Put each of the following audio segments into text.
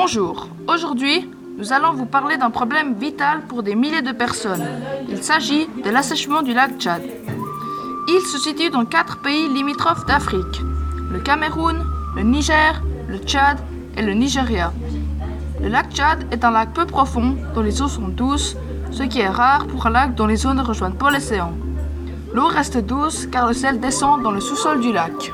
Bonjour, aujourd'hui, nous allons vous parler d'un problème vital pour des milliers de personnes. Il s'agit de l'assèchement du lac Tchad. Il se situe dans 4 pays limitrophes d'Afrique, le Cameroun, le Niger, le Tchad et le Nigeria. Le lac Tchad est un lac peu profond dont les eaux sont douces, ce qui est rare pour un lac dont les eaux ne rejoignent pas l'océan. L'eau reste douce car le sel descend dans le sous-sol du lac.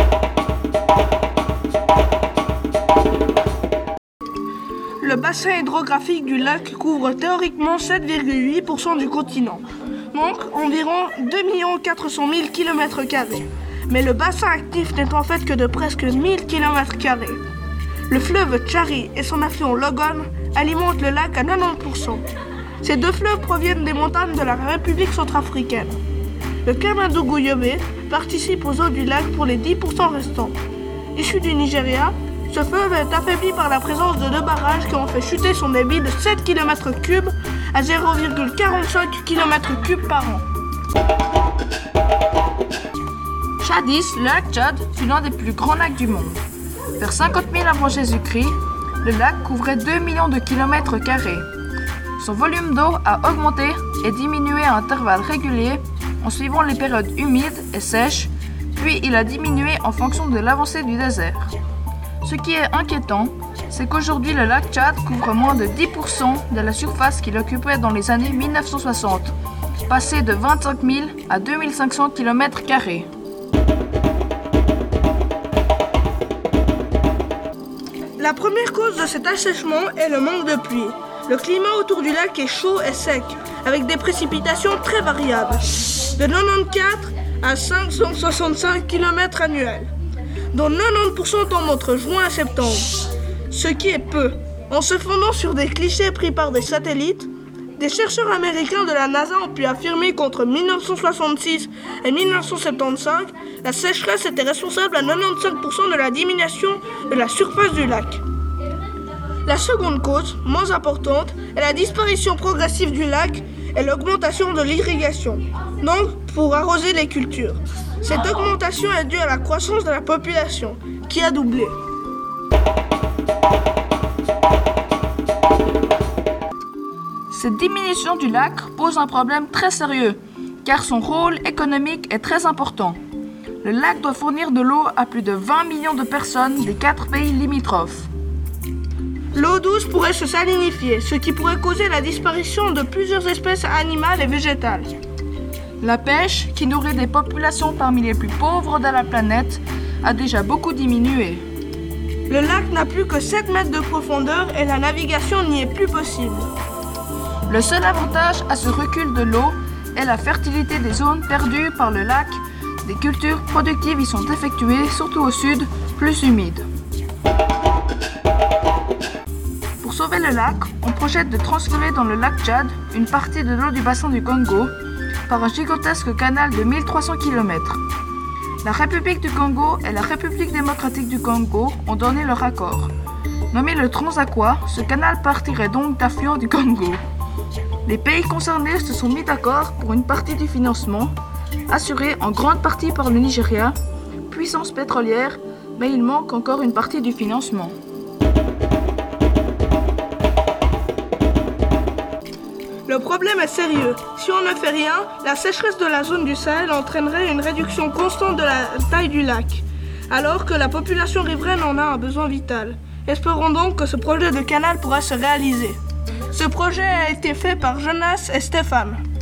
Le bassin hydrographique du lac couvre théoriquement 7,8% du continent, donc environ 2 400 000 km². Mais le bassin actif n'est en fait que de presque 1000 km². Le fleuve Tchari et son affluent Logon alimentent le lac à 90%. Ces deux fleuves proviennent des montagnes de la République centrafricaine. Le Kamadougouyobé participe aux eaux du lac pour les 10% restants. Issu du Nigeria, ce fleuve est affaibli par la présence de 2 barrages qui ont fait chuter son débit de 7 km³ à 0,45 km³ par an. Jadis, le lac Tchad fut l'un des plus grands lacs du monde. Vers 50 000 avant Jésus-Christ, le lac couvrait 2 millions de kilomètres carrés. Son volume d'eau a augmenté et diminué à intervalles réguliers en suivant les périodes humides et sèches, puis il a diminué en fonction de l'avancée du désert. Ce qui est inquiétant, c'est qu'aujourd'hui le lac Tchad couvre moins de 10% de la surface qu'il occupait dans les années 1960, passé de 25 000 à 2500 km². La première cause de cet assèchement est le manque de pluie. Le climat autour du lac est chaud et sec, avec des précipitations très variables, de 94 à 565 km annuels, dont 90% tombent entre juin et septembre, ce qui est peu. En se fondant sur des clichés pris par des satellites, des chercheurs américains de la NASA ont pu affirmer qu'entre 1966 et 1975, la sécheresse était responsable à 95% de la diminution de la surface du lac. La seconde cause, moins importante, est la disparition progressive du lac et l'augmentation de l'irrigation, donc pour arroser les cultures. Cette augmentation est due à la croissance de la population, qui a doublé. Cette diminution du lac pose un problème très sérieux, car son rôle économique est très important. Le lac doit fournir de l'eau à plus de 20 millions de personnes des 4 pays limitrophes. L'eau douce pourrait se salinifier, ce qui pourrait causer la disparition de plusieurs espèces animales et végétales. La pêche, qui nourrit des populations parmi les plus pauvres de la planète, a déjà beaucoup diminué. Le lac n'a plus que 7 mètres de profondeur et la navigation n'y est plus possible. Le seul avantage à ce recul de l'eau est la fertilité des zones perdues par le lac. Des cultures productives y sont effectuées, surtout au sud, plus humides. Pour sauver le lac, on projette de transférer dans le lac Tchad une partie de l'eau du bassin du Congo par un gigantesque canal de 1300 km. La République du Congo et la République démocratique du Congo ont donné leur accord. Nommé le Transaqua, ce canal partirait donc d'affluents du Congo. Les pays concernés se sont mis d'accord pour une partie du financement, assurée en grande partie par le Nigeria, puissance pétrolière, mais il manque encore une partie du financement. Le problème est sérieux. Si on ne fait rien, la sécheresse de la zone du Sahel entraînerait une réduction constante de la taille du lac, alors que la population riveraine en a un besoin vital. Espérons donc que ce projet de canal pourra se réaliser. Ce projet a été fait par Jonas et Stéphane.